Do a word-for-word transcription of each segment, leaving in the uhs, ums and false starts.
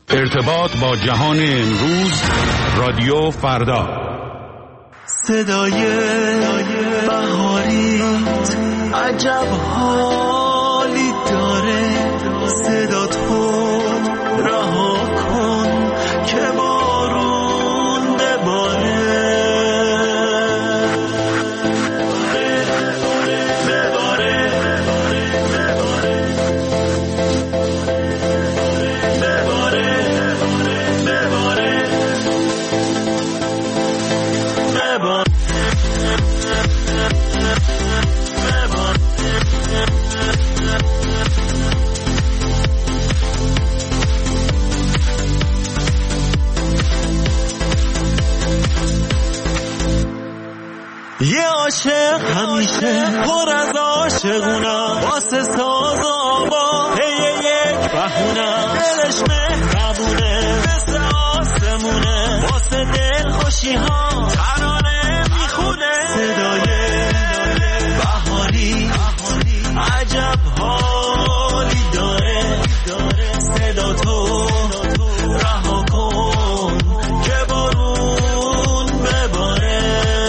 ارتباط با جهان امروز، رادیو فردا. صدای بهاریت عجب حالی داره، صدا تو رها کن که بارون بباره. یه عاشق همیشه پر از عاشقونم، واسه ساز و آوا هی یک بهونم، دلش مهربونه مثل آسمونه، واسه دل خوشی ها ترانه میخونه. صدای بهاری عجب حالی داره، صدا تو رها کن که بارون بباره.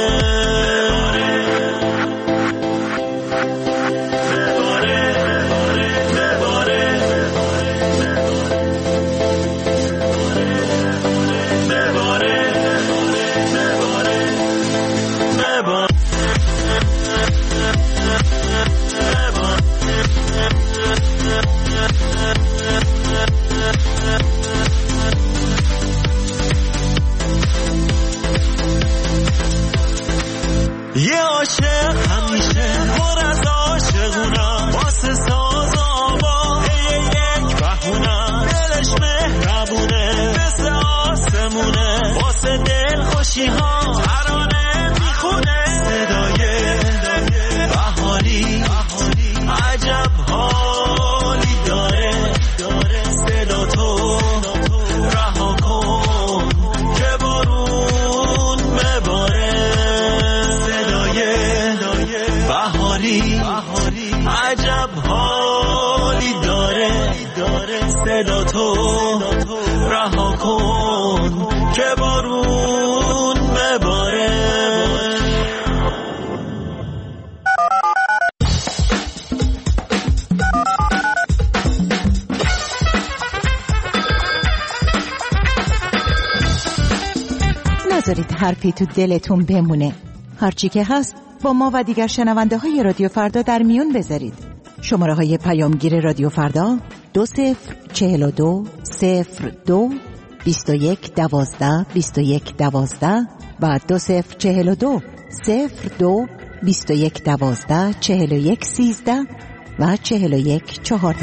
یه عاشق همیشه پر از عاشقونم، واسه ساز و آوا هی یک بهونم، دلش مهربونه مثل آسمونه، واسه دل خوشی ها ترانه میخونه. صدای بهاری عجب حالی داره، صدا تو رها کن که بارون بباره. بهاری عجب حالی داره، صدا تو رها کن که بارون بباره. نذارید حرفی تو دلتون بمونه، هرچی که هست با ما و دیگر شنونده های رادیو فردا در میون بذارید. شماره های پیامگیر رادیو فردا دو صفر چهل و دو صفر دو بیست و یک دوازده بیست و یک دوازده و دو صفر چهل و دو صفر دو بیست و یک دوازده چهل و یک سیزده و چهل و یک چهارده.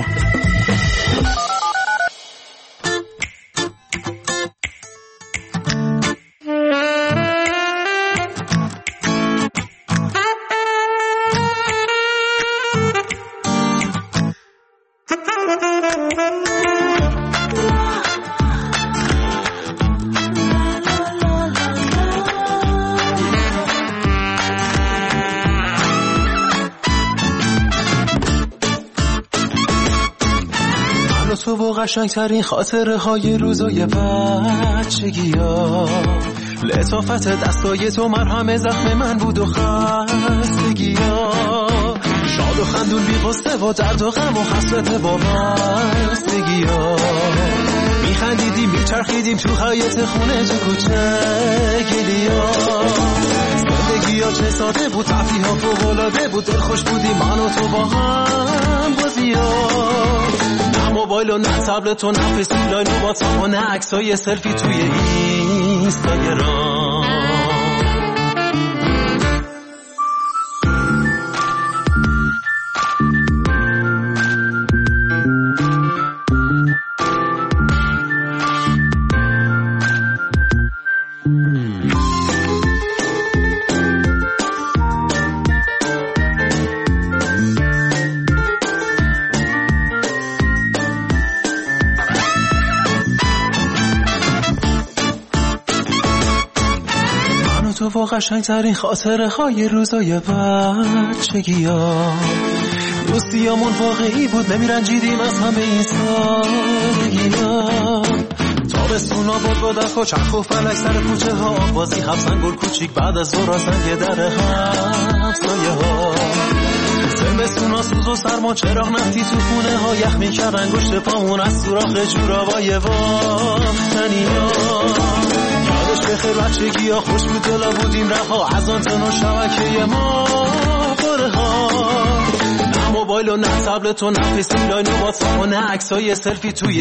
تو و قشنگترین خاطره های روزای بچگی ها، لطافت دستای تو مرهم زخم من بود و خستگی ها، شاد و خندون بی قصه و درد و غم و حسرت وابستگی ها، میخندیدیم میچرخیدیم تو حیاط خونه تو کوچه گلی ها، زندگی ها چه ساده بود، تفریح ها فوق‌العاده بود، دل خوش بودیم من و تو با هم بازی ها، موبایل و نه تبلت و نه فستیلاین و واتساپ و نه عکسای سلفی توی اینستاگرام. تو و قشنگترین خاطره های روزای بچگی ها، دوستیامون واقعی بود، نمیرنجیدیم از همه این سادگی ها، آباد با دست و چرخ و فلک سر کوچه ها بازی هفزن گل کوچیک بعد از ظهر سنگ در همسایه ها زمستون ها سوز و سرما چراغ نفتی تو خونه ها یخ میکرد انگشت پامون از سوراخ جورابای باختنی ها یادش بخیر بچگی ها خوش بود دلا بودیم رها از آنتن و شبکه ما باره ها نه موبایل و نه تبلت و نه فیسبوک و واتساپ و نه عکسای سلفی توی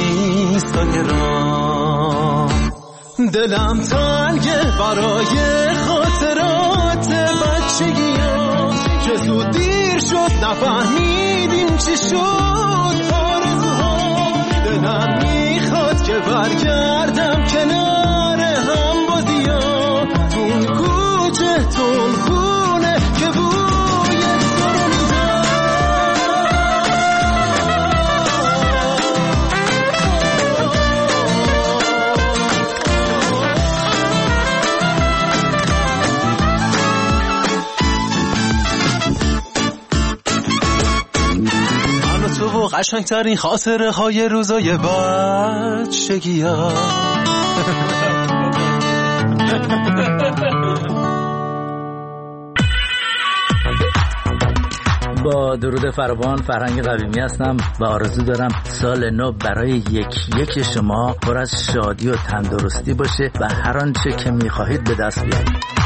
اینستاگرام دلم تنگه برای خاطرات بچگی ها که زود دیر شد نفهمیدیم چی شد آرزوها دلم میخواد که برگردم کنار هم بازیا تون کوچه تون خونه که بوی سرو میدم تو و قشنگترین خاطره های روزای بچگی ها با درود فراوان فرهنگ قویمی هستم و آرزو دارم سال نو برای یک یک شما پر از شادی و تندرستی باشه و هر آنچه که میخواهید به دست بیارید.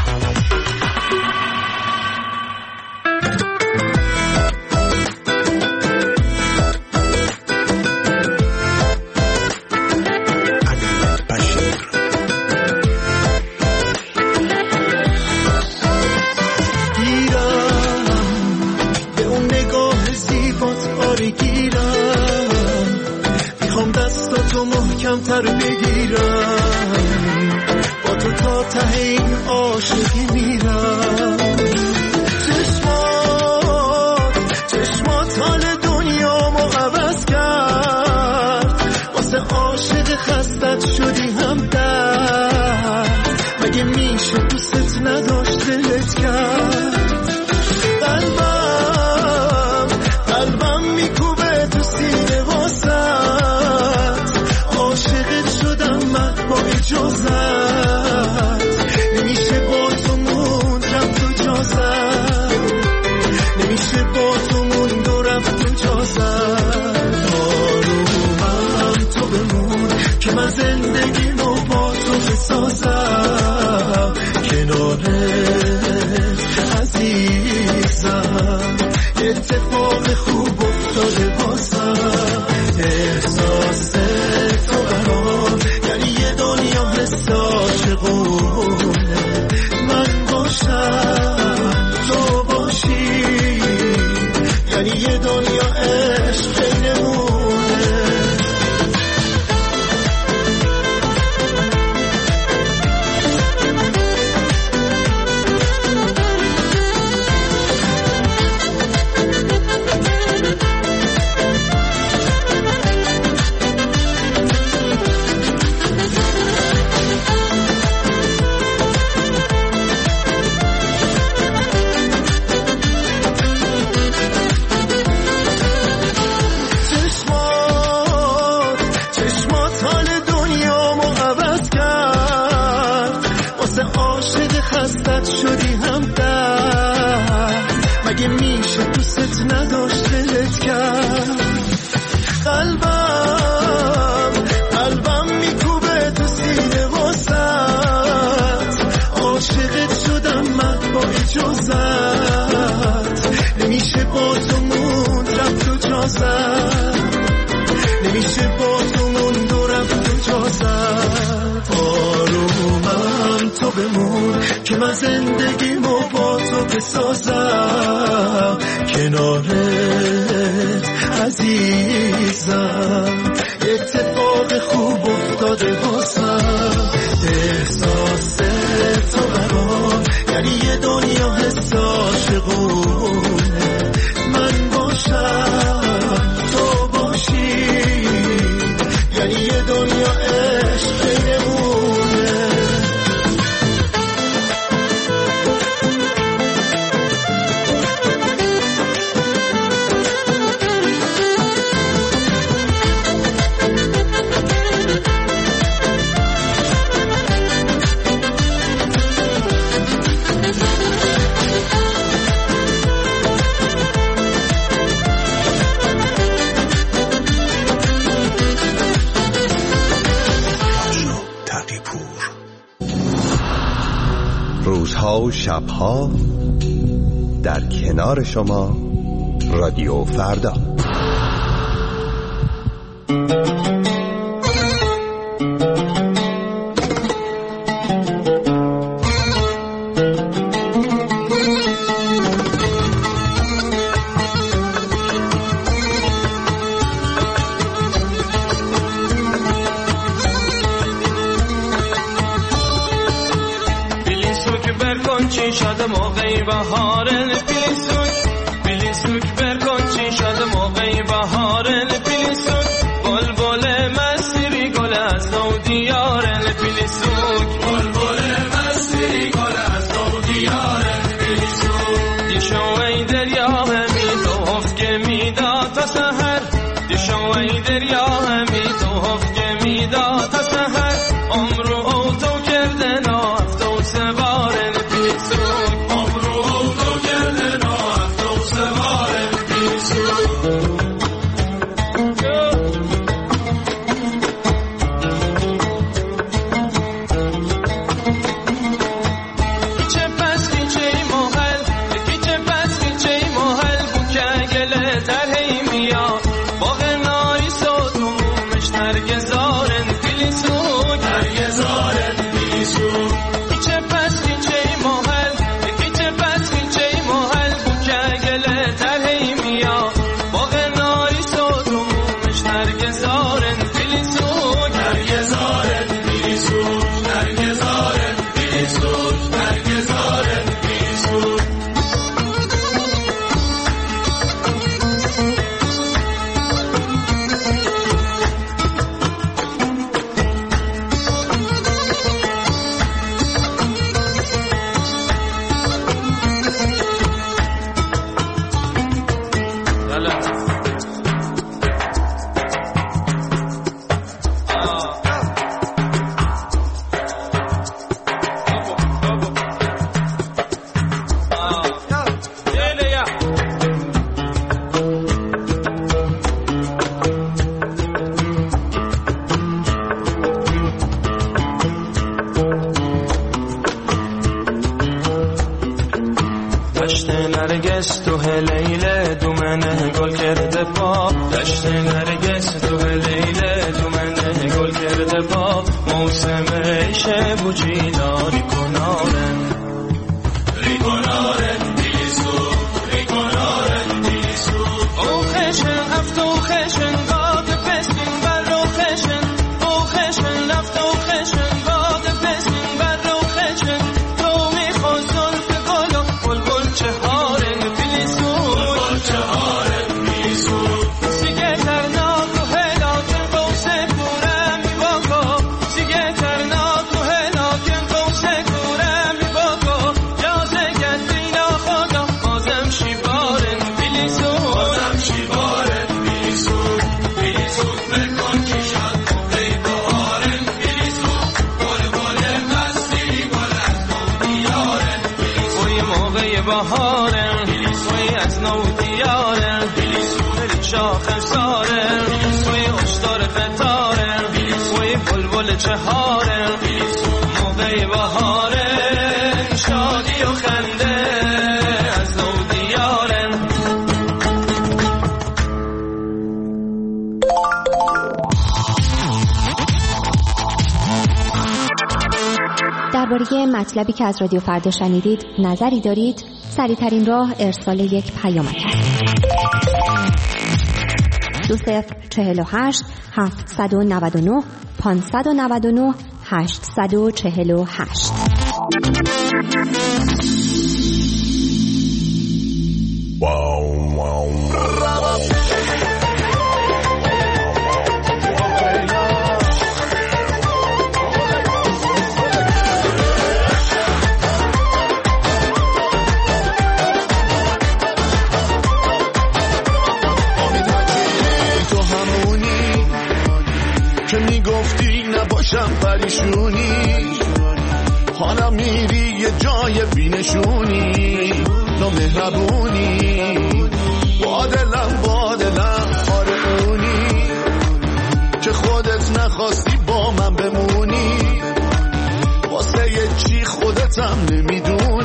تر بگیرم با تو تا ته این عاشقی میرم چشمات چشمات حال دنیامو عوض کرد واسه عاشق خستت شدی هم درد مگه میشه دوست نداشت دلت کرد قلبم قلبم میکوبه تو سینه واسه عاشقت شدم من با اجازت نمیشه با تو موندم تو جازت نمیشه با تو موند و رفت تو جازت آرومم تو بمون که من زندگیمو با تو بسازم کنارت عزیزم اتفاق خوب افتاده بازم احساس من باشم تو باشی یعنی یه دنیا عشق نمونه شدی هم درد مگه میشه دوست نداشت دلت کرد قلبم قلبم میکوبه تو سینه واسط عاشقت شدم من با اجازت نمیشه با تو موند رفت تو جازت نمیشه با تو موند و رفت تو جازت آرومم تو بمون که من زندگیمو با تو بسازم کنارت عزیزم اتفاق خوب افتاده واسم احساس تو برام یعنی یه دنیا حس عاشقونه من باشم تو باشی یعنی یه دنیا عشق نمونه روزها و شبها در کنار شما رادیو فردا. شده موقعی بهاره پیلیسوک پیلیسوک برکن چی شده موقعی بهاره پیلیسوک بلبل مسیری گل از نو دیاره پیلیسوک بلبل مسیری گل از نو دیاره پیلیسوک دیشو ای دریا همی تو هفگه میدا تا سهر دیشو ای دریا همی تو هفگه میدا تا سهر عمرو او تو کرده نافت و سواره دشت نرگس تو هلیله دومنه گل کرده پا دشت نرگس تو هلیله دومنه گل کرده پا موسم عیشه بوچی داری کنارن ری کنارن دیسو ری کنارن دیسو او خشن هفت او خشن باد پسین بر رو خشن او خشن لفت او خشن باد پسین بر رو خشن تو میخواد زلف گل و بلبل چهارن پیلیسو بلبل چهارن پیلیسو سیگه ترناک و هلاکن بوسه کورم می باکا سیگه ترناک و هلاکن بوسه کورم می باکا جازه گدینا خدا بازم شیبارن پیلیسو بازم شیبارن پیلیسو پیلیسو بکن که شد موقعی بهارن پیلیسو بلبل مستی گل از نو دیارن پیلیسوی موقعی بهارن پیلیسوی از نو دیارن پیلیسو دل شاخ سارن پیلیسوی اشتار فتارن پیلیسوی بلبل چهارن پیلیسو موقعی بهارن شادی و خنده از نو دیارن درباره مطلبی که از رادیو فردا شنیدید نظری دارید؟ سریع‌ترین راه ارسال یک پیامک است. دو صفر چهل و هشت هفتصد و نود و نه پانصد و نود و نه هشتصد و چهل و هشت. نباشم پریشونی حالا میری یه جای بینشونی نامهربونی با دلم با دلم آره اونی که خودت نخواستی با من بمونی واسه یه چی خودتم نمیدونی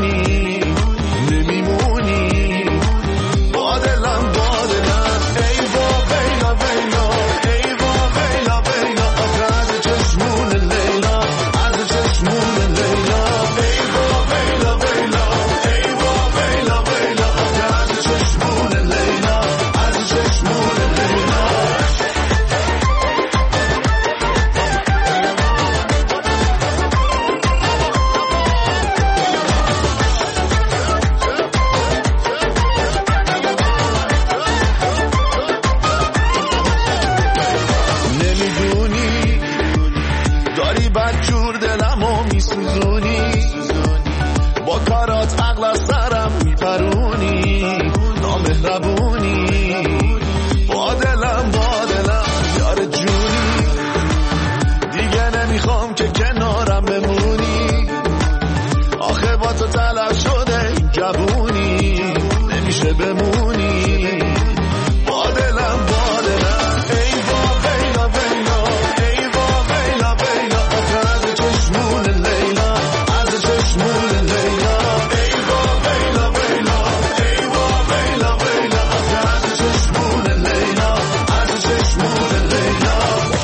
مهربونی نمیشه بمونی با دلم با دلم ای با ویلا ویلا ای با ویلا ویلا آخه از چشمون لیلا از چشمون لیلا ای با ویلا ویلا ای با ویلا ویلا آخه از چشمون لیلا از چشمون لیلا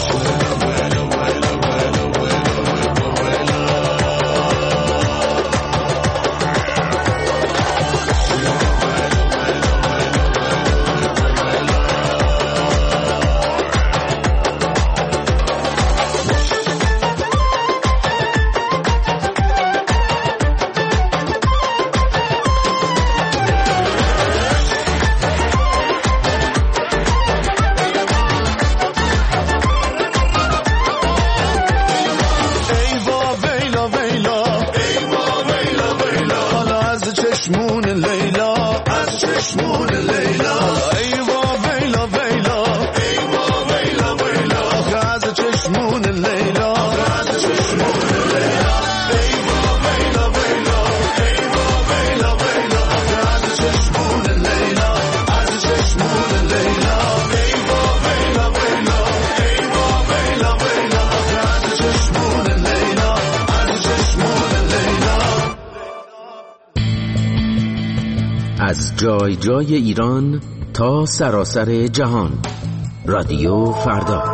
از جای جای ایران تا سراسر جهان، رادیو فردا.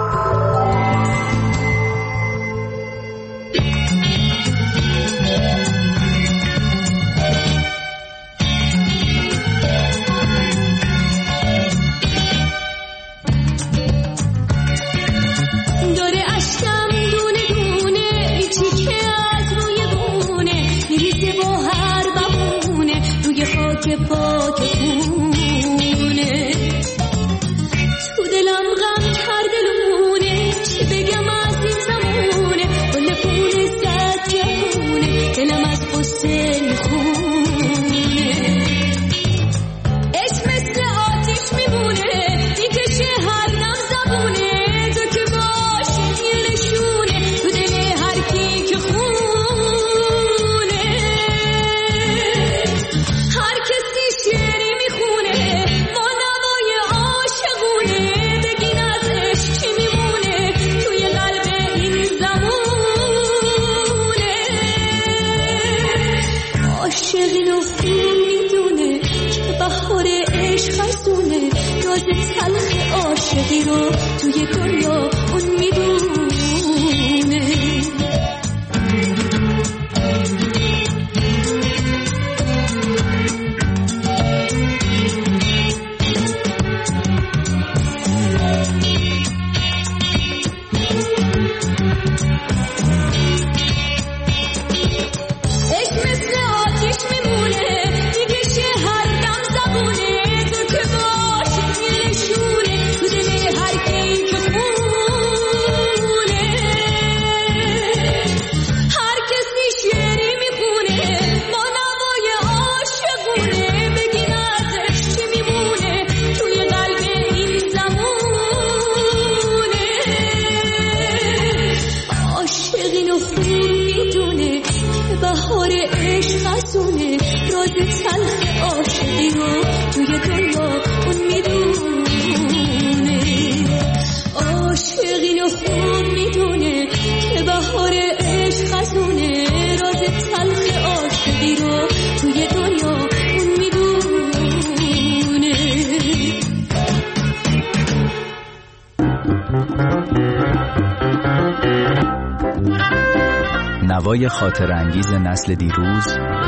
نوای خاطر انگیز نسل دیروز،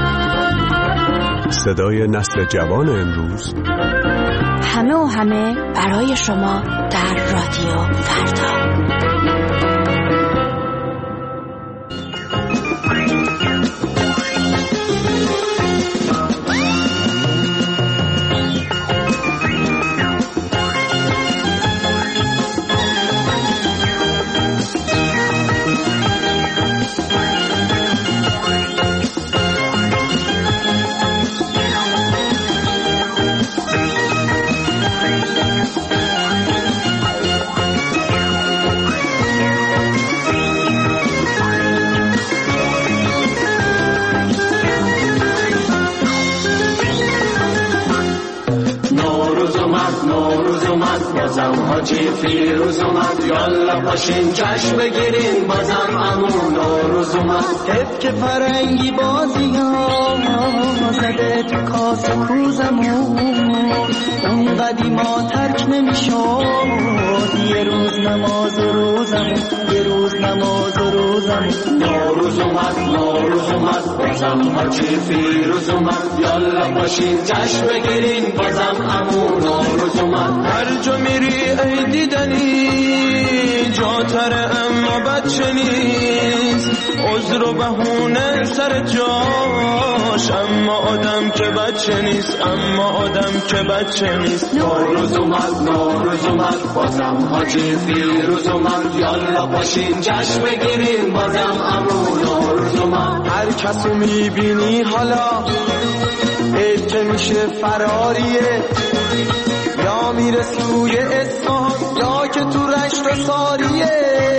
صدای نسل جوان امروز، همه و همه برای شما در رادیو فردا. حاجی فیروز اومد، یالا باشین جشن بگیرین بازم امون نوروز اومد. حیف که فرنگی بازی ها زده تو کاس کوزمون، اون قدیما ترک نمیشد یه روز نماز و روزمون، یه روز نماز و روزمون. نوروز اومد نوروز اومد بازم حاجی فیروز اومد، یالا باشین جشن بگیرین بازم امون نوروز اومد. هر جا میری ای دیدنی جاتره اما بچه نیست، عذر و بهونه سر جاش، اما آدم که بچه نیست، اما آدم که بچه نیست. نوروز اومد نوروز اومد بازم حاجی فیروز اومد، یالا باشین جشن بگیرین بازم امون نوروز اومد. هر کسو میبینی حالا عید که میشه فراریه، یا میره سوی اصفهان یا که تو رشت و ساریه.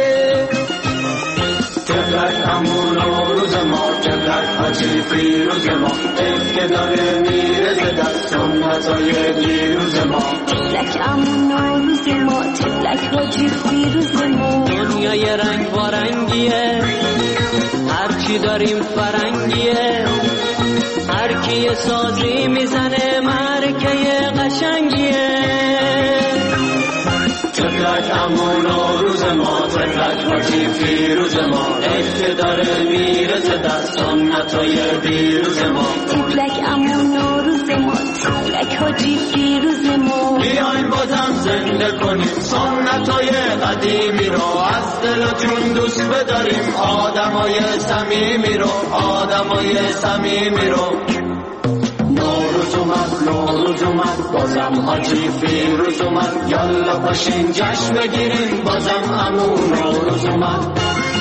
تبرک امون نوروز ما، تبرک حاجی فیروز ما، عید که داره میره ز دست سنتای دیروز ما. تبرک امون نوروز ما، تبرک حاجی فیروز ما. دنیای رنگ بارنگیه، هرچی داریم فرنگیه، هر کی سازی میزنه مرکه قشنگیه. تبرک امون نوروز ما، تبرک حاجی فیروز ما، عید که داره میره ز دست سنتای دیروز ما. تبرک امون نوروز ما، تبرک حاجی فیروز ما. بیاین بازم زنده کنیم سنتای قدیمی رو، از دل و جون دوست بداریم آدمای صمیمی رو، آدمای صمیمی رو. نوروز اومد نوروز اومد بازم حاجی فیروز اومد، یالا باشین جشن بگیرین بازم امون نوروز اومد.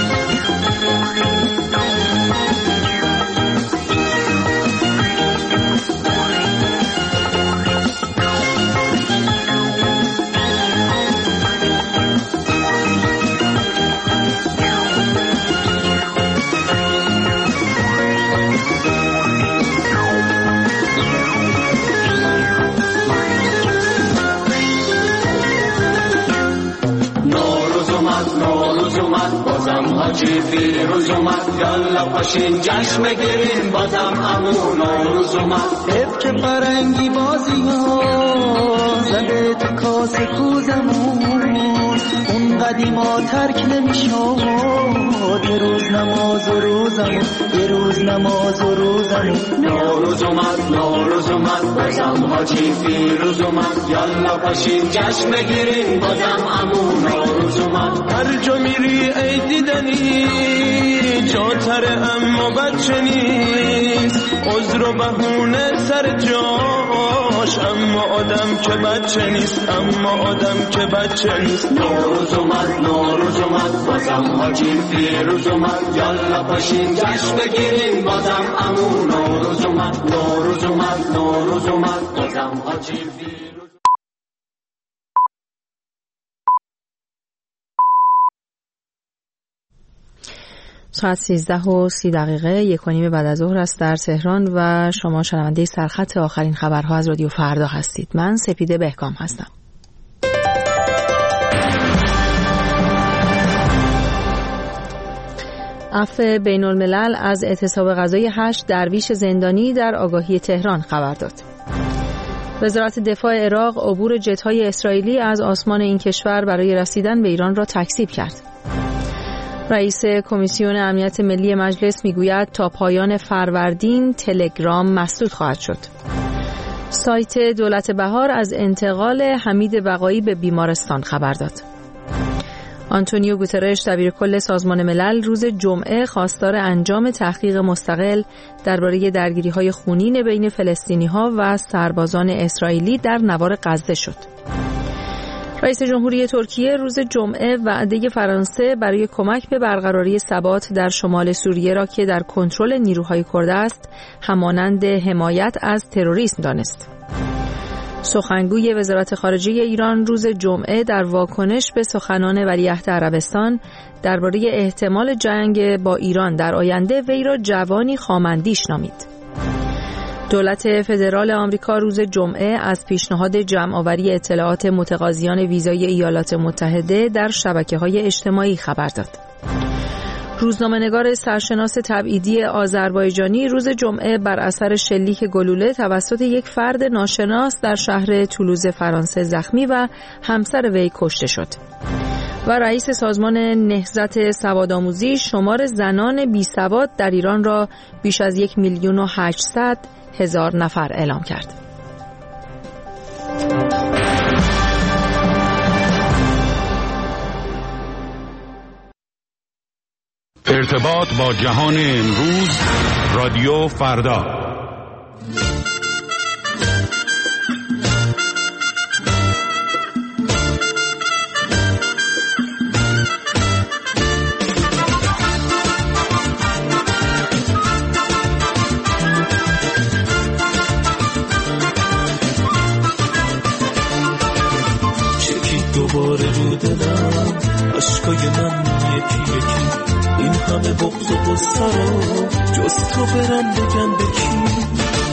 نوروز اومد بازم حاجی فیروز اومد، یالا باشین جشن بگیرین بازم امون نوروز اومد. حیف که فرنگی بازی ها زده تو کاس کوزمون، اون قدیما ترک نمیشد یه روز نماز و روزمون، یه روز نماز و روزمون. نوروز اومد نوروز اومد بازم حاجی فیروز اومد، یالا باشین جشن بگیرین بازم امون نوروز اومد. هر جا میری ای دیدنی جاتره اما بچه نیست، عذر و بهونه سر جاش، اما آدم که بچه نیست، اما آدم که بچه نیست. نوروز اومد نوروز اومد بازم حاجی فیروز اومد، یالا باشین جشن بگیرین بازم امون نوروز اومد. نوروز اومد نوروز اومد بازم حاجی فیروز. ساعت سیزده و سی دقیقه، یک و نیم بعد از ظهر است در تهران و شما شنونده سرخط آخرین خبرها از رادیو فردا هستید. من سپیده بهکام هستم. عفو بین الملل از اعتصاب غذای هشت درویش زندانی در آگاهی تهران خبر داد. وزارت دفاع عراق عبور جت‌های اسرائیلی از آسمان این کشور برای رسیدن به ایران را تکذیب کرد. رئیس کمیسیون امنیت ملی مجلس میگوید تا پایان فروردین تلگرام مسدود خواهد شد. سایت دولت بهار از انتقال حمید بقایی به بیمارستان خبر داد. آنتونیو گوترش دبیرکل سازمان ملل روز جمعه خواستار انجام تحقیق مستقل درباره درگیری‌های خونین بین فلسطینی‌ها و سربازان اسرائیلی در نوار غزه شد. رئیس جمهوری ترکیه روز جمعه وعده فرانسه برای کمک به برقراری ثبات در شمال سوریه را که در کنترل نیروهای کرد است، همانند حمایت از تروریسم دانست. سخنگوی وزارت خارجه ایران روز جمعه در واکنش به سخنان ولیعهد عربستان درباره احتمال جنگ با ایران در آینده وی را جوانی خامندیش نامید. دولت فدرال آمریکا روز جمعه از پیشنهاد جمع‌آوری اطلاعات متقاضیان ویزای ایالات متحده در شبکه‌های اجتماعی خبر داد. روزنامه‌نگار سرشناس تبعیدی آذربایجانی روز جمعه بر اثر شلیک گلوله توسط یک فرد ناشناس در شهر تولوز فرانسه زخمی و همسر وی کشته شد. و رئیس سازمان نهضت سوادآموزی شمار زنان بی سواد در ایران را بیش از یک میلیون و هشتصد هزار نفر اعلام کرد. ارتباط با جهان امروز، رادیو فردا. دوباره رو دلم عشقای من یکی یکی، این همه بغض و غصه رو جز تو برم بگم به کی؟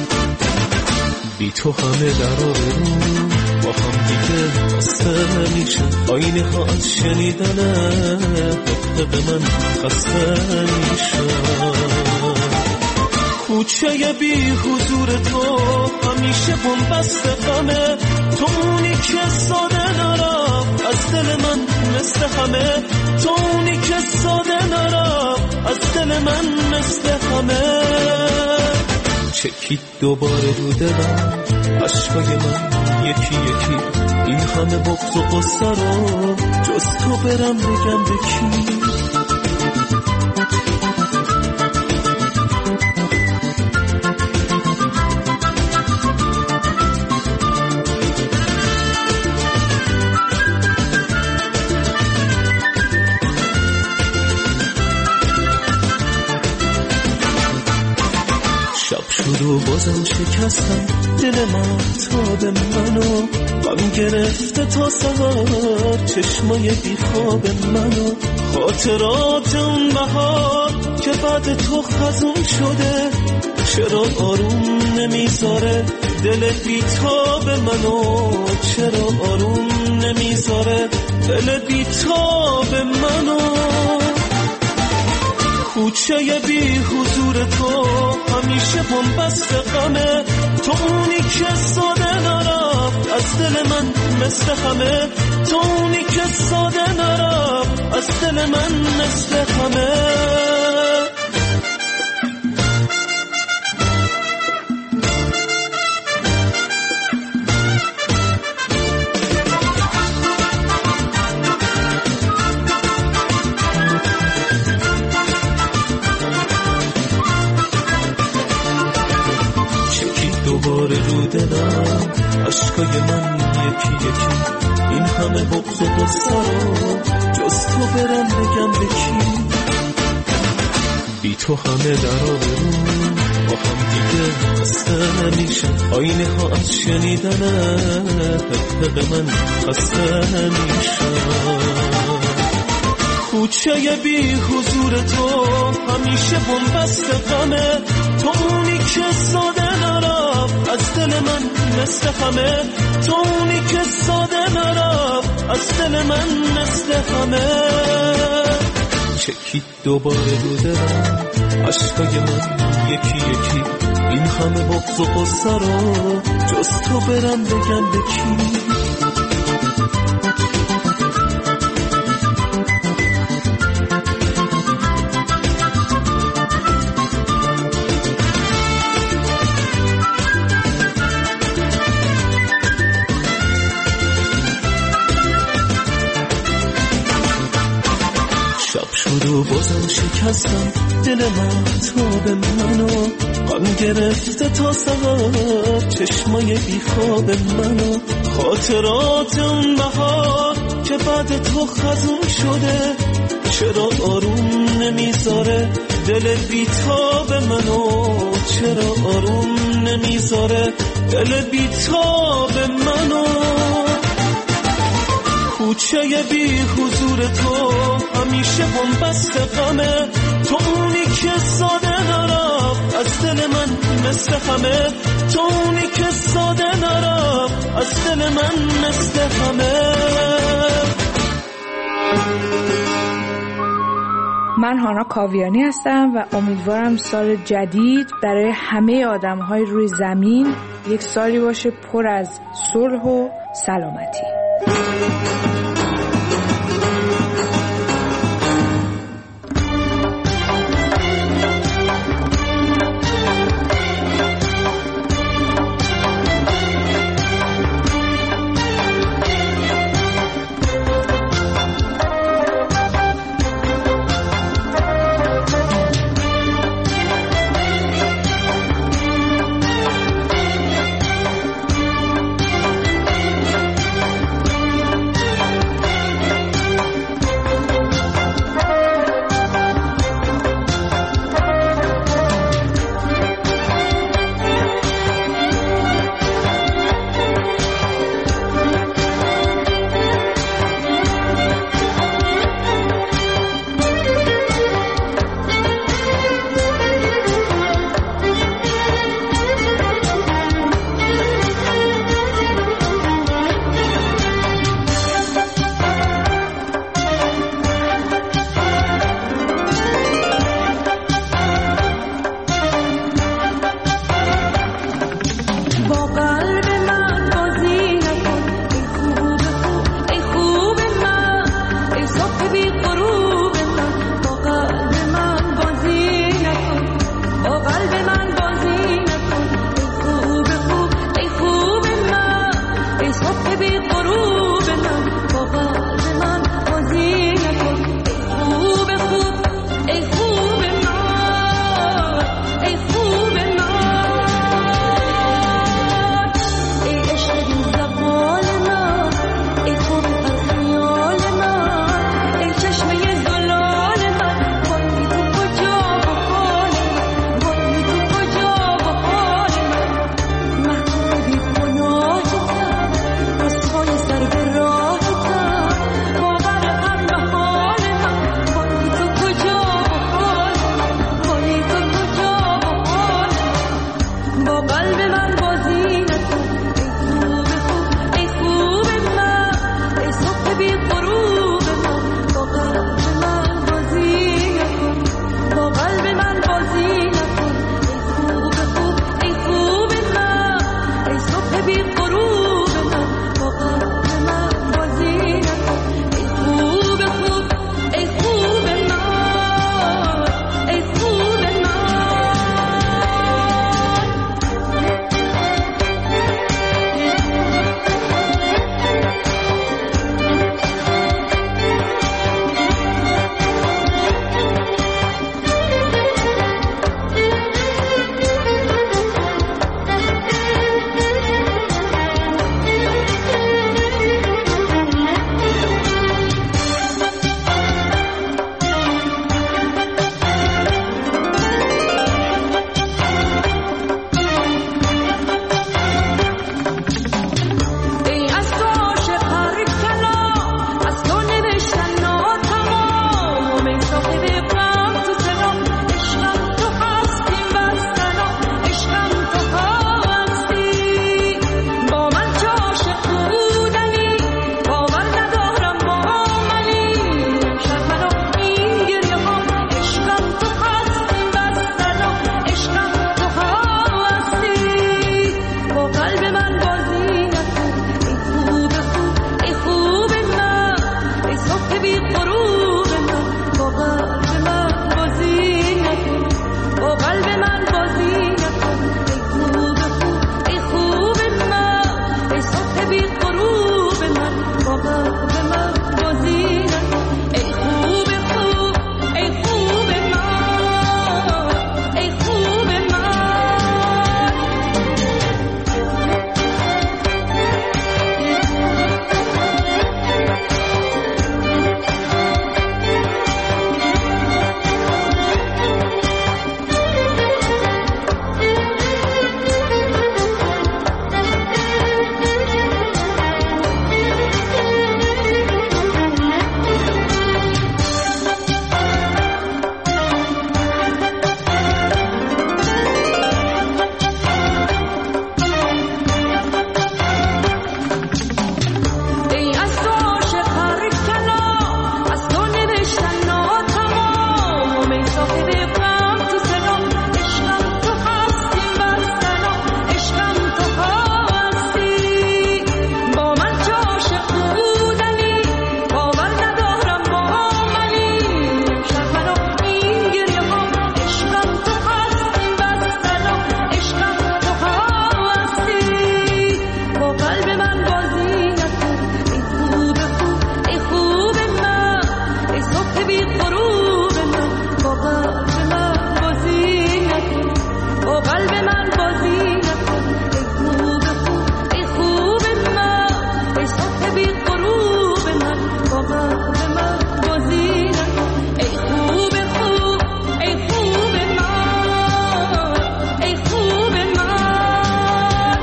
بی تو همه در آبرو با هم دیگه خسته میشن، آینه ها از شنیدن حق من خسته میشن. کوچه بی حضور تو همیشه بنبست غمه، تو اونی که ساده نرفت از دل من مثل همه، تو اونی که ساده نرفت از دل من مثل همه. چکید دوباره رو دلم عشقای من یکی یکی، این همه بغض و غصه رو جز تو برم بگم به کی؟ رو بازم شکستم دل من تا به منو، غم گرفته تا سهار چشمای بیخواب منو. خاطرات اون بهار که بعد تو خزون شده، چرا آروم نمیذاره دل بیتاب منو؟ چرا آروم نمیذاره دل بیتاب منو؟ کوچه بی حضور تو همیشه بنبست غمه، تو اونی که ساده نرفت از دل من مثل همه، تو اونی که ساده نرفت از دل من مثل همه. دوباره رو دلم عشقای من یکی یکی، این همه بغض و غصه رو جز تو برم بگم به کی؟ بی تو همه در آبرو با هم دیگه خسته میشن، آینه ها از شنیدن حق من خسته میشن. کوچه بی حضور تو همیشه بنبست غمه، تو اونی که ساده نرفت از دل من مثل همه، تو اونی که ساده نرفت از دل من مثل همه. چکید دوباره رو دلم عشقای من یکی یکی، این همه بغض و غصه رو جز تو برم بگم به کی؟ رو بازم شکستم دل من تا به منو، غم گرفته تا سهار چشمای بیخواب منو. خاطرات اون بهار که بعد تو خزون شده، چرا آروم نمیذاره دل بیتاب منو؟ چرا آروم نمیذاره دل بیتاب منو؟ کوچه بی حضور تو همیشه بنبست غمه، تو اونی که ساده نرفت از دل من مثل همه، تو اونی که ساده نرم از دل من مثل همه. من هانا کاویانی هستم و امیدوارم سال جدید برای همه آدم‌های روی زمین یک سالی باشه پر از صلح و سلامتی. قلب من بازی نکن، با قلب من بازی نکن. ای خوب خوب ای خوب من، ای صبح بی غروب من، با قلب من بازی نکن. ای خوب خوب ای خوب من، ای خوب من.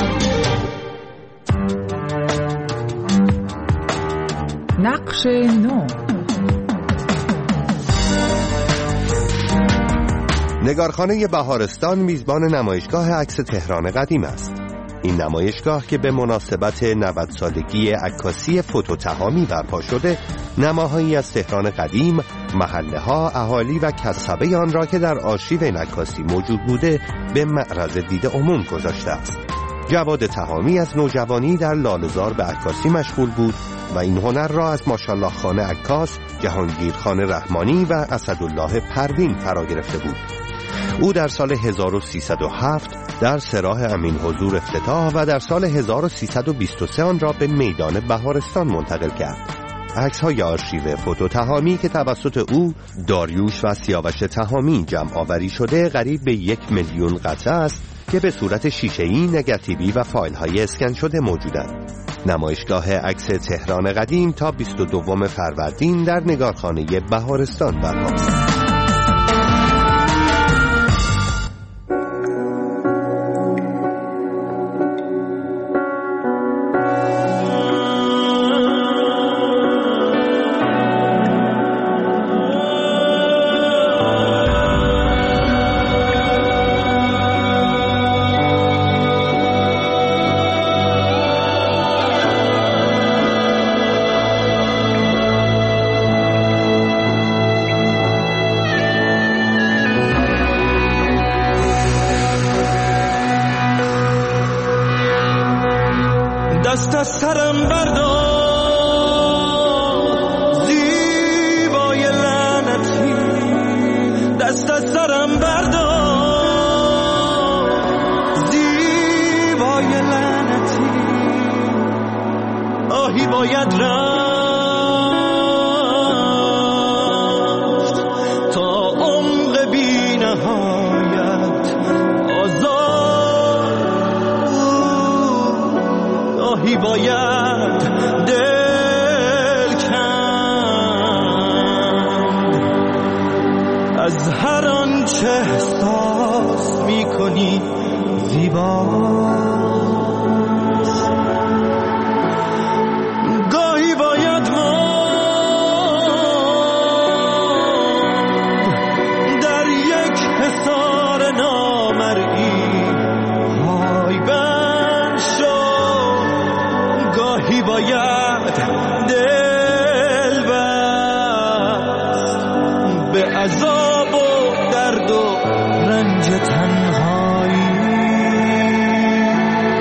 نقش نو. نگارخانه بهارستان میزبان نمایشگاه عکس تهران قدیم است. این نمایشگاه که به مناسبت نود سالگی عکاسی فوتوتهامی برپا شده، نماهایی از تهران قدیم، محله‌ها، اهالی و کسبه آن را که در آرشیو این عکاسی موجود بوده به معرض دید عموم گذاشته است. جواد تهامی از نوجوانی در لاله‌زار به عکاسی مشغول بود و این هنر را از ماشاءالله خان عکاس، جهانگیر خان رحمانی و اسدالله پروین فرا گرفته بود. او در سال هزار و سیصد و هفت در سراح امین حضور افتتاح و در سال هزار و سیصد و بیست و سه آن را به میدان بهارستان منتقل کرد. عکس‌های آرشیو فوتوتهامی که توسط او، داریوش و سیاوش تهامی جمع آوری شده قریب به یک میلیون قطعه است که به صورت شیشه‌ای، نگاتیوی و فایل‌های اسکن شده موجودند. نمایشگاه عکس تهران قدیم تا بیست و دوم فروردین در نگارخانه بهارستان برپاست. دست از سرم بردار زیبای لعنتی، دست از سرم بردار زیبای لعنتی. آهی باید رفت تا عمق بی نهایت آزاد، آهی باید دل کند از هر آنچه احساس می‌کنی زیباست. گاهی باید ماند در یک حصار نامرئی، های بند شد. گاهی باید دل بست به عذاب و درد و رنج تنهایی.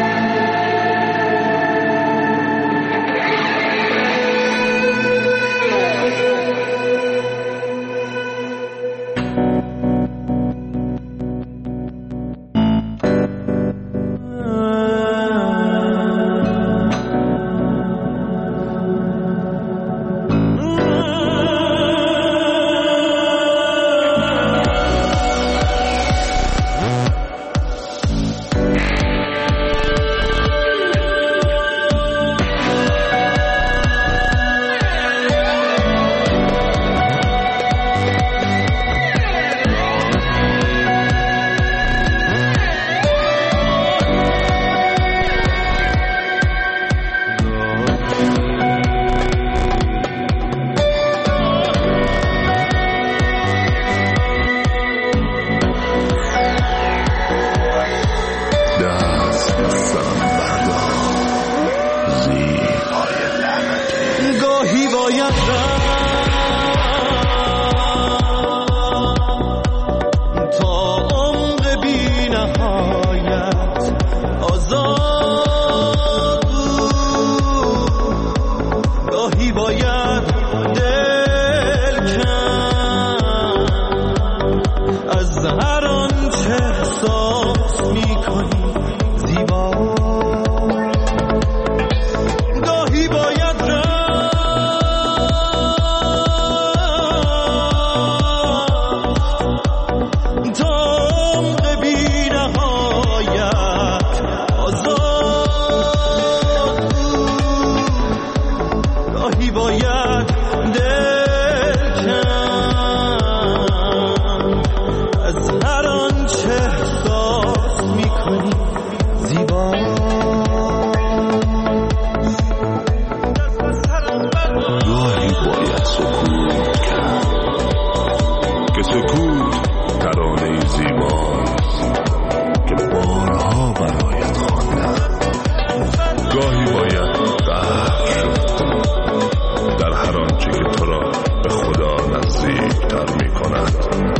سکوت ترانه زیباست که بارها برایت خواندم. گاهی باید غرق شد در هر آنچه که تو را به خدا نزدیک‌تر می‌کند.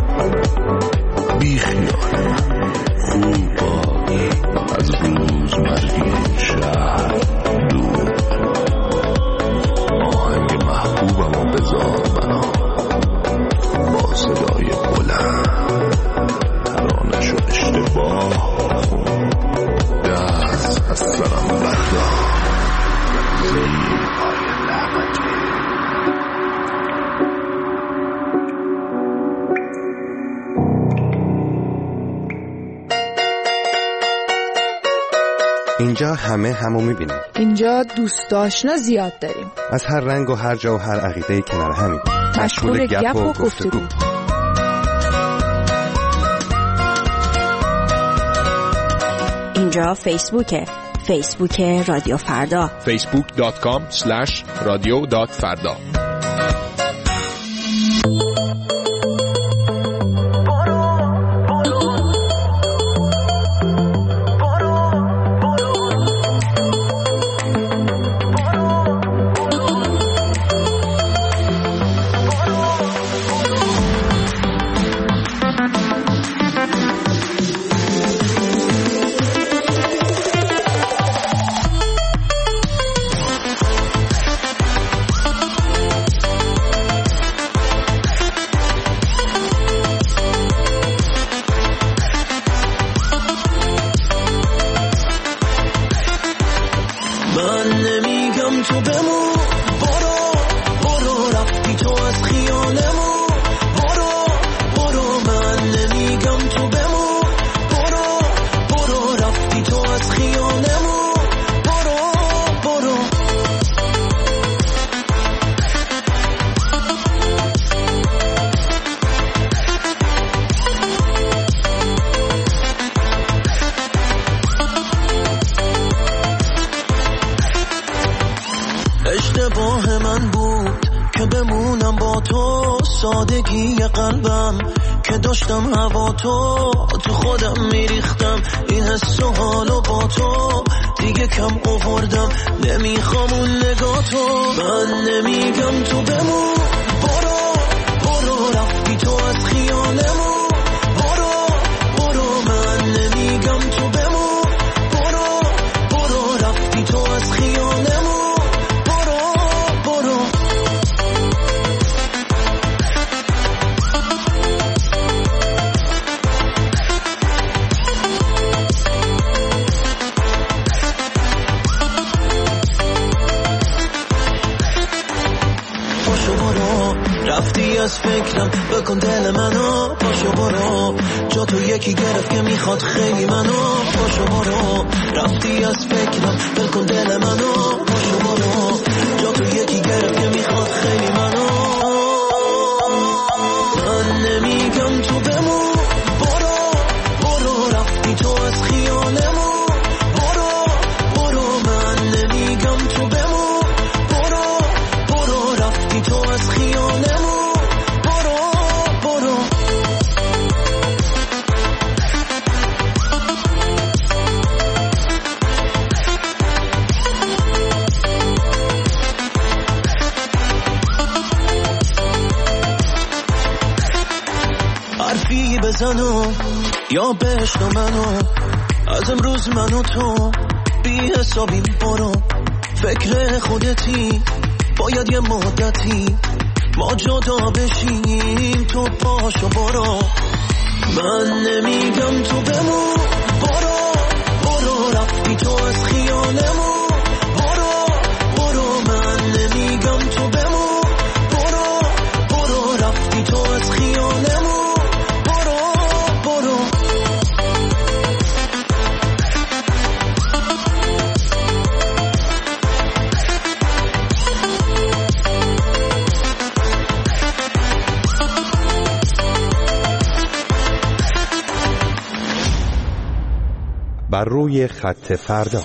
بی خیال من خوب باش، از روزمرگی این شهر دور. آهنگ محبوبمو بذار بنا با صدای بلند، ترانه‌شو اشتباه خون، دست از سرم بردار. زیبای لعنتی اینجا همه همو میبینیم. اینجا دوست آشنا زیاد داریم. از هر رنگ و هر جا و هر عقیده کنار همین. مشغول گپ و گفتگو. اینجا فیسبوکه. فیسبوک رادیو فردا. فیسبوک دات کام اسلش رادیو دات فردا. اشتباه من بود که بمونم با تو، سادگی قلبم که داشتم هوا تو تو خودم میریختم، این حس و حالو با تو دیگه کم آوردم، نمیخوام اون نگاه تو. من نمیگم تو بمون، برو برو رفتی تو از خیالمون، برو برو. من نمیگم تو بمون، برو برو رفتی تو از خیالمون. رفتی از فکرم بکن دل منو، پاشو برو جا تو یکی گرفت که میخواد خیلی منو، پاشو برو. رفتی از فکرم بکن دل منو، پاشو برو جا تو یکی گرفت که میخواد خیلی منو. من نمیگم تو بمون، برو برو رفتی تو از خیالمون، برو برو. من نمیگم تو بمون، برو برو رفتی تو از خیالمون. بزنو یا بشنو منو، از امروز منو تو بی حسابیم، برو فکر خودتی، باید یه مدتی ما جدا بشیم، تو پاشو برو. من نمیگم تو بمون، برو برو رفتی تو از خیالمون، برو برو. من نمیگم تو بمون، برو برو رفتی تو از خیالمون. بر روی خط فردا.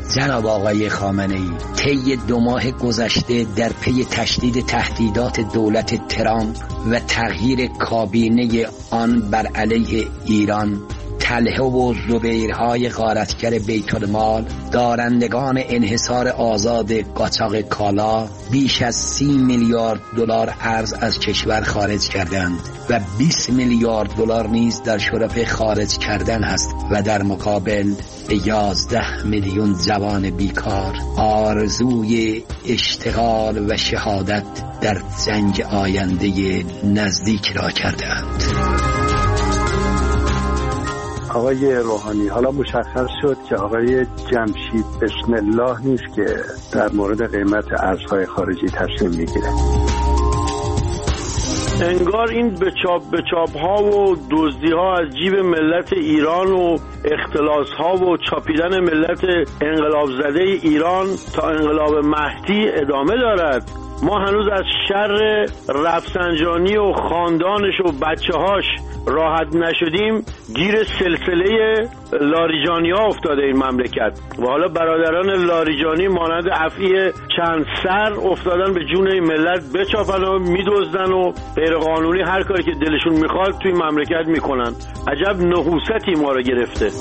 جناب آقای خامنه‌ای، طی دو ماه گذشته در پی تشدید تهدیدات دولت ترامپ و تغییر کابینه آن بر علیه ایران، طلحه و زبیرهای غارتگر بیت المال، دارندگان انحصار آزاد قاچاق کالا، بیش از سی میلیارد دلار ارز از کشور خارج کردند و بیست میلیارد دلار نیز در شرف خارج کردن است و در مقابل به یازده میلیون جوان بیکار آرزوی اشتغال و شهادت در جنگ آینده نزدیک را کردند. آقای روحانی، حالا مشخص شد که آقای جمشید بسم الله نیست که در مورد قیمت ارزهای خارجی تصمیم میگیره. انگار این به چاپ به چاپ ها و دزدی ها از جیب ملت ایران و اختلاس ها و چاپیدن ملت انقلاب زده ایران تا انقلاب مهدی ادامه دارد. ما هنوز از شر رفسنجانی و خاندانش و بچه هاش راحت نشدیم. گیر سلسله لاریجانی ها افتاده این مملکت و حالا برادران لاریجانی مانند افعی چند سر افتادن به جون این ملت، بچاپن و میدزدن و غیر قانونی هر کاری که دلشون میخواد توی مملکت میکنن. عجب نحوستی ما رو گرفته.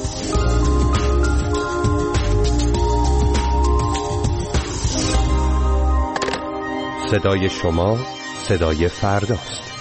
صدای شما صدای فرداست.